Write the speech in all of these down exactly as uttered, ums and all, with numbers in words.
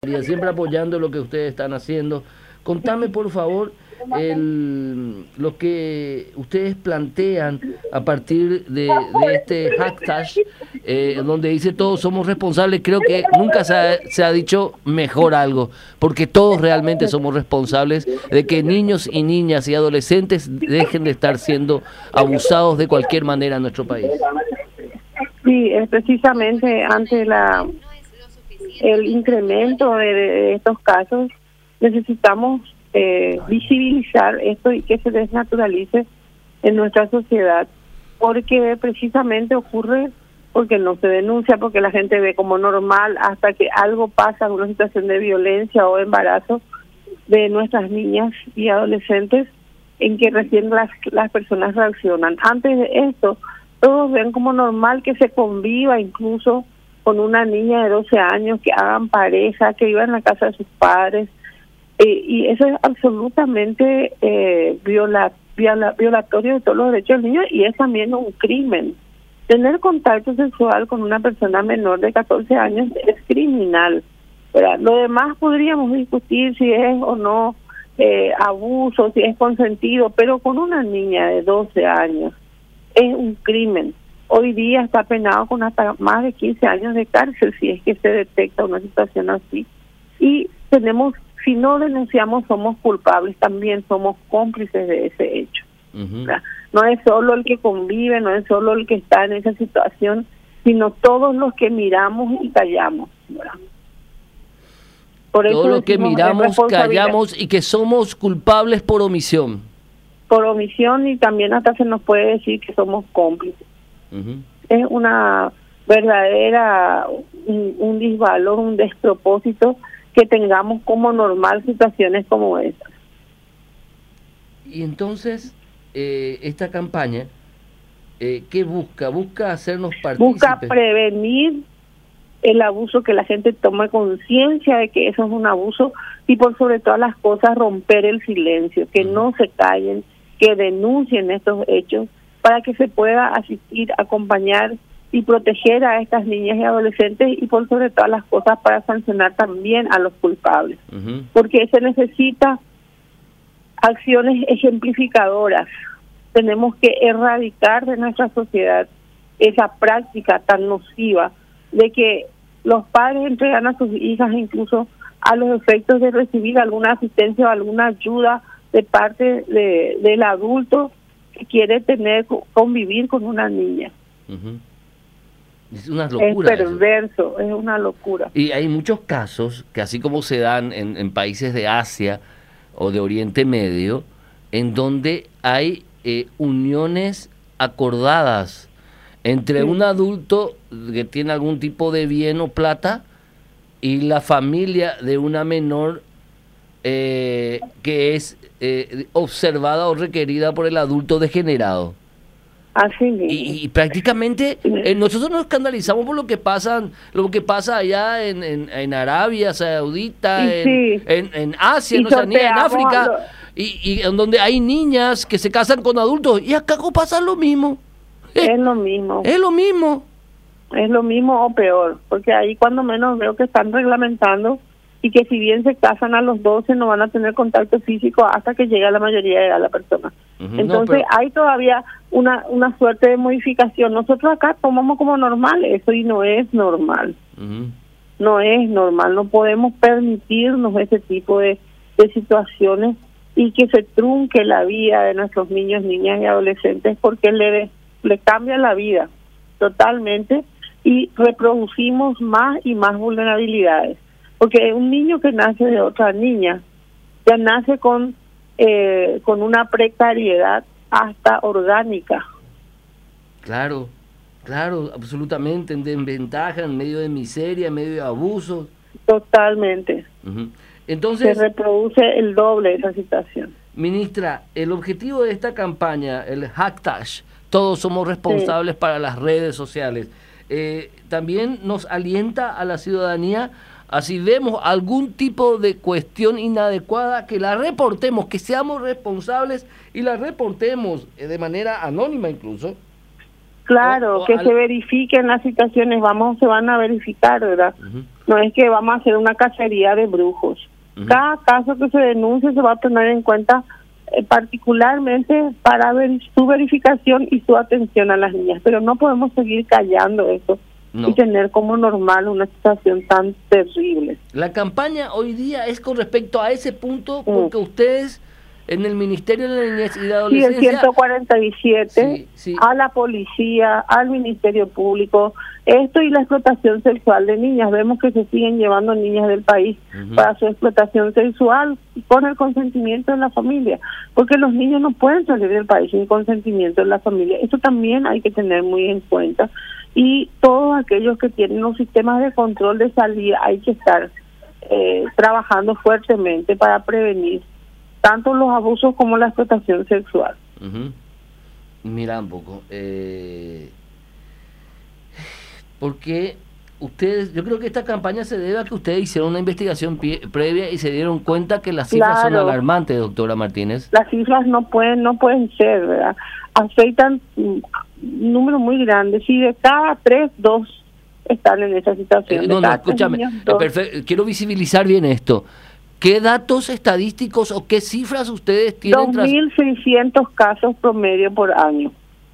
María, siempre apoyando lo que ustedes están haciendo. Contame, por favor, el, lo que ustedes plantean a partir de, de este hashtag, eh, donde dice todos somos responsables. Creo que nunca se ha, se ha dicho mejor algo, porque todos realmente somos responsables de que niños y niñas y adolescentes dejen de estar siendo abusados de cualquier manera en nuestro país. Sí, es precisamente ante la el incremento de, de estos casos, necesitamos eh, visibilizar esto y que se desnaturalice en nuestra sociedad, porque precisamente ocurre porque no se denuncia, porque la gente ve como normal hasta que algo pasa en una situación de violencia o embarazo de nuestras niñas y adolescentes, en que recién las, las personas reaccionan. Antes de esto, todos ven como normal que se conviva incluso con una niña de doce años, que hagan pareja, que vivan en la casa de sus padres, eh, y eso es absolutamente eh, viola, viola, violatorio de todos los derechos del niño, y es también un crimen. Tener contacto sexual con una persona menor de catorce años es criminal, ¿verdad? Lo demás podríamos discutir si es o no eh, abuso, si es consentido, pero con una niña de doce años es un crimen. Hoy día está penado con hasta más de quince años de cárcel si es que se detecta una situación así. Y tenemos, si no denunciamos, somos culpables, también somos cómplices de ese hecho. Uh-huh. No es solo el que convive, no es solo el que está en esa situación, sino todos los que miramos y callamos, ¿verdad? Por eso todo lo que miramos, callamos y que somos culpables por omisión. Por omisión, y también hasta se nos puede decir que somos cómplices. Uh-huh. Es una verdadera, un, un disvalor, un despropósito que tengamos como normal situaciones como estas. Y entonces, eh, esta campaña, eh, ¿qué busca? Busca hacernos partícipes. Busca prevenir el abuso, que la gente tome conciencia de que eso es un abuso, y por sobre todas las cosas romper el silencio, que uh-huh. no se callen, que denuncien estos hechos, para que se pueda asistir, acompañar y proteger a estas niñas y adolescentes, y por sobre todas las cosas para sancionar también a los culpables. Uh-huh. Porque se necesita acciones ejemplificadoras. Tenemos que erradicar de nuestra sociedad esa práctica tan nociva de que los padres entregan a sus hijas incluso a los efectos de recibir alguna asistencia o alguna ayuda de parte de, del adulto que quiere tener, convivir con una niña. Uh-huh. Es una locura. Es perverso, eso. Es una locura. Y hay muchos casos que, así como se dan en, en países de Asia o de Oriente Medio, en donde hay eh, uniones acordadas entre sí. un adulto que tiene algún tipo de bien o plata y la familia de una menor eh, que es eh, observada o requerida por el adulto degenerado. Así mismo. Y, y prácticamente eh, nosotros nos escandalizamos por lo que pasa, lo que pasa allá en, en, en Arabia Saudita, en, sí. en, en Asia, en Oceanía, en África, lo... y, y en donde hay niñas que se casan con adultos, y acá pasa lo mismo. Es lo mismo. Es lo mismo. Es lo mismo o peor, porque ahí cuando menos veo que están reglamentando, y que si bien se casan a los doce no van a tener contacto físico hasta que llegue a la mayoría de edad la persona. Uh-huh. Entonces no, pero... hay todavía una una suerte de modificación. Nosotros acá tomamos como normal eso, y no es normal. Uh-huh. No es normal, no podemos permitirnos ese tipo de, de situaciones, y que se trunque la vida de nuestros niños, niñas y adolescentes, porque le, le cambia la vida totalmente, y reproducimos más y más vulnerabilidades. Porque un niño que nace de otra niña ya nace con eh, con una precariedad hasta orgánica. Claro, claro, absolutamente, en desventaja, en medio de miseria, en medio de abusos. Totalmente. Uh-huh. Entonces, se reproduce el doble esa situación. Ministra, el objetivo de esta campaña, el hashtag Todos Somos Responsables sí. para las redes sociales, eh, también nos alienta a la ciudadanía. Así vemos algún tipo de cuestión inadecuada, que la reportemos, que seamos responsables y la reportemos de manera anónima incluso. Claro, o, o que al... se verifiquen las situaciones, vamos, se van a verificar, ¿verdad? Uh-huh. no es que vamos a hacer una cacería de brujos. Uh-huh. Cada caso que se denuncie se va a tener en cuenta eh, particularmente para ver su verificación y su atención a las niñas, pero no podemos seguir callando eso. No. Y tener como normal una situación tan terrible. La campaña hoy día es con respecto a ese punto, porque mm. ustedes en el Ministerio de la Niñez y la Adolescencia... Sí, el ciento cuarenta y siete, sí, sí. a la policía, al Ministerio Público, esto y la explotación sexual de niñas. Vemos que se siguen llevando niñas del país uh-huh. para su explotación sexual con el consentimiento de la familia, porque los niños no pueden salir del país sin consentimiento de la familia. Esto también hay que tener muy en cuenta. Y todos aquellos que tienen los sistemas de control de salida hay que estar eh, trabajando fuertemente para prevenir tanto los abusos como la explotación sexual. Uh-huh. Mira un poco, eh, porque ustedes, yo creo que esta campaña se debe a que ustedes hicieron una investigación pie, previa y se dieron cuenta que las cifras claro. son alarmantes, doctora Martínez. Las cifras no pueden, no pueden ser, ¿verdad? Afectan un número muy grande. Si de cada tres, dos están en esa situación. Eh, no, no, escúchame, niños, eh, perfecto, quiero visibilizar bien esto. ¿Qué datos estadísticos o qué cifras ustedes tienen? dos mil seiscientos casos promedio por año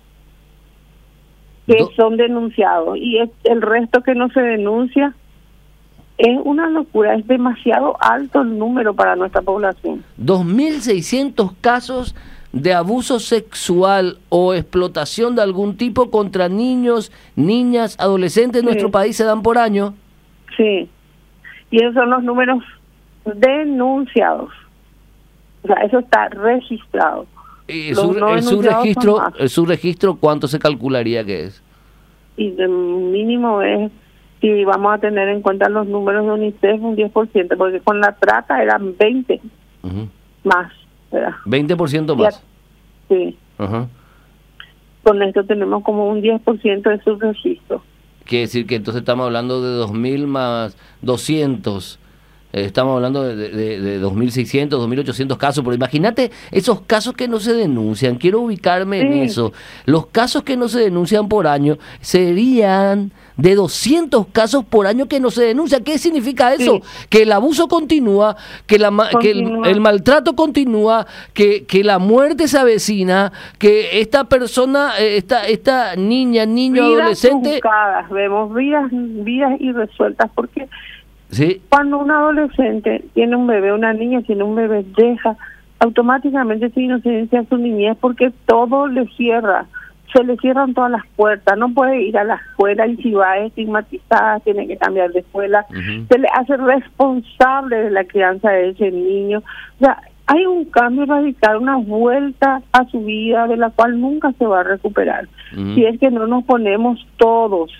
que Do- son denunciados, y es el resto que no se denuncia. Es una locura, es demasiado alto el número para nuestra población. dos mil seiscientos casos de abuso sexual o explotación de algún tipo contra niños, niñas, adolescentes en sí. nuestro país se dan por año. Sí, y esos son los números denunciados. O sea, eso está registrado. ¿Y su, no el subregistro, el subregistro cuánto se calcularía que es? Y de mínimo es, si vamos a tener en cuenta los números de UNICEF, un diez por ciento, porque con la trata eran veinte uh-huh. más, ¿verdad? veinte por ciento más. Ya, sí. Uh-huh. Con esto tenemos como un diez por ciento de subregistro. Quiere decir que entonces estamos hablando de dos mil más doscientos. Estamos hablando de, de, de dos mil seiscientos, dos mil ochocientos casos, pero imagínate esos casos que no se denuncian. Quiero ubicarme sí. en eso. Los casos que no se denuncian por año serían de doscientos casos por año que no se denuncian. ¿Qué significa eso? Sí. Que el abuso continúa, que, la, continúa. que el, el maltrato continúa, que, que la muerte se avecina, que esta persona, esta, esta niña, niño, vidas adolescente... Buscadas, vemos vidas, vidas irresueltas, porque... Sí. Cuando un adolescente tiene un bebé, una niña tiene un bebé, deja automáticamente su inocencia a su niñez, porque todo le cierra, se le cierran todas las puertas, no puede ir a la escuela y si va estigmatizada tiene que cambiar de escuela, uh-huh. se le hace responsable de la crianza de ese niño. O sea, hay un cambio radical, una vuelta a su vida de la cual nunca se va a recuperar, uh-huh. si es que no nos ponemos todos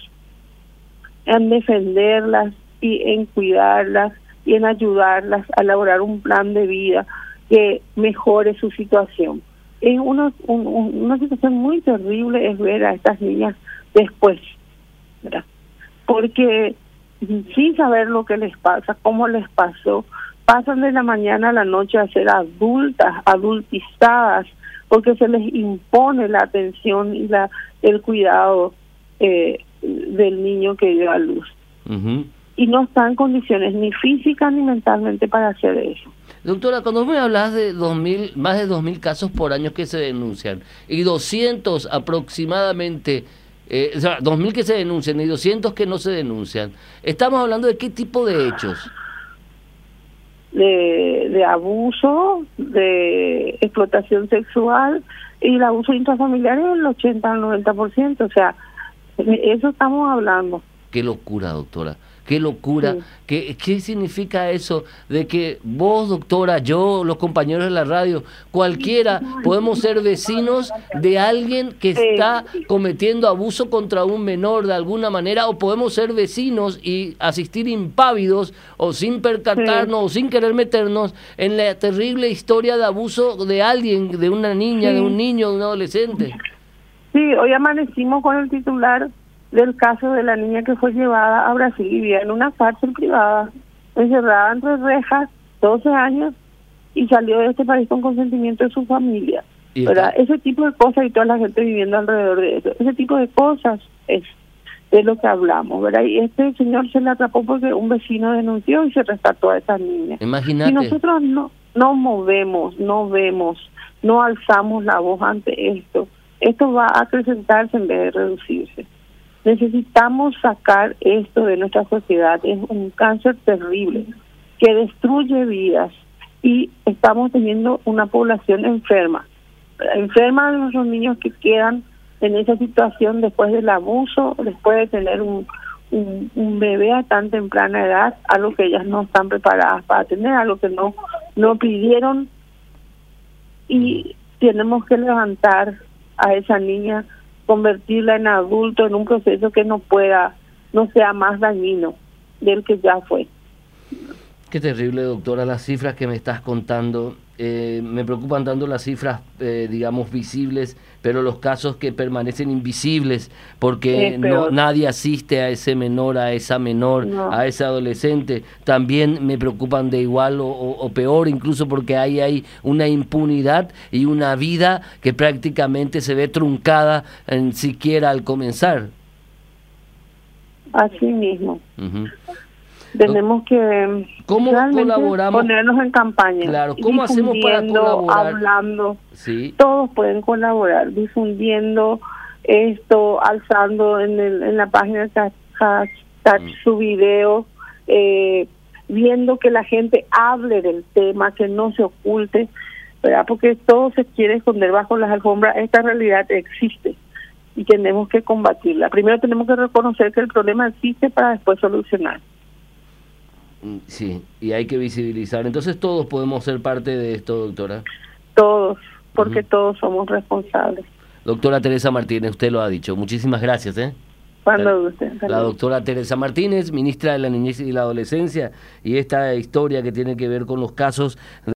en defenderlas y en cuidarlas y en ayudarlas a elaborar un plan de vida que mejore su situación. Es una, un, una situación muy terrible es ver a estas niñas después, ¿verdad? Porque sin saber lo que les pasa, cómo les pasó, pasan de la mañana a la noche a ser adultas, adultizadas, porque se les impone la atención y la el cuidado eh, del niño que dio a luz. Uh-huh. Y no está en condiciones ni físicas ni mentalmente para hacer eso. Doctora, cuando me hablas de dos mil, más de dos mil casos por año que se denuncian y doscientos aproximadamente, eh, o sea, dos mil que se denuncian y doscientos que no se denuncian, ¿estamos hablando de qué tipo de hechos? De, de abuso, de explotación sexual, y el abuso intrafamiliar es el ochenta al noventa por ciento, o sea, de eso estamos hablando. Qué locura, doctora. Qué locura. Sí. ¿Qué, ¿Qué significa eso de que vos, doctora, yo, los compañeros de la radio, cualquiera, podemos ser vecinos de alguien que sí. está cometiendo abuso contra un menor de alguna manera, o podemos ser vecinos y asistir impávidos o sin percatarnos sí. o sin querer meternos en la terrible historia de abuso de alguien, de una niña, sí. de un niño, de un adolescente? Sí, hoy amanecimos con el titular del caso de la niña que fue llevada a Brasil y vivía en una cárcel privada, encerrada entre rejas, doce años, y salió de este país con consentimiento de su familia. ¿Verdad? Ese tipo de cosas, y toda la gente viviendo alrededor de eso, ese tipo de cosas es de lo que hablamos, ¿verdad? Y este señor se le atrapó porque un vecino denunció y se rescató a esa niña. Imagínate. Si nosotros no, no movemos, no vemos, no alzamos la voz ante esto, esto va a acrecentarse en vez de reducirse. Necesitamos sacar esto de nuestra sociedad. Es un cáncer terrible que destruye vidas y estamos teniendo una población enferma. Enferma de nuestros niños que quedan en esa situación después del abuso, después de tener un, un, un bebé a tan temprana edad, algo que ellas no están preparadas para tener, algo que no, no pidieron, y tenemos que levantar a esa niña, convertirla en adulto en un proceso que no pueda, no sea más dañino del que ya fue. Qué terrible, doctora, las cifras que me estás contando. Eh, me preocupan tanto las cifras, eh, digamos, visibles, pero los casos que permanecen invisibles, porque no nadie asiste a ese menor, a esa menor, no. a ese adolescente. También me preocupan de igual o, o, o peor, incluso porque ahí hay una impunidad y una vida que prácticamente se ve truncada en siquiera al comenzar. Así mismo. Uh-huh. Tenemos que ¿Cómo colaboramos? Ponernos en campaña. Claro, ¿cómo hacemos para colaborar? Hablando, sí. Todos pueden colaborar, difundiendo esto, alzando en, el, en la página hashtag mm. su video, eh, viendo que la gente hable del tema, que no se oculte, ¿verdad? Porque todo se quiere esconder bajo las alfombras. Esta realidad existe y tenemos que combatirla. Primero tenemos que reconocer que el problema existe para después solucionar. Sí, y hay que visibilizar. Entonces todos podemos ser parte de esto, doctora. Todos, porque uh-huh. todos somos responsables. Doctora Teresa Martínez, usted lo ha dicho. Muchísimas gracias. ¿eh? Cuando usted. La doctora Teresa Martínez, ministra de la Niñez y la Adolescencia, y esta historia que tiene que ver con los casos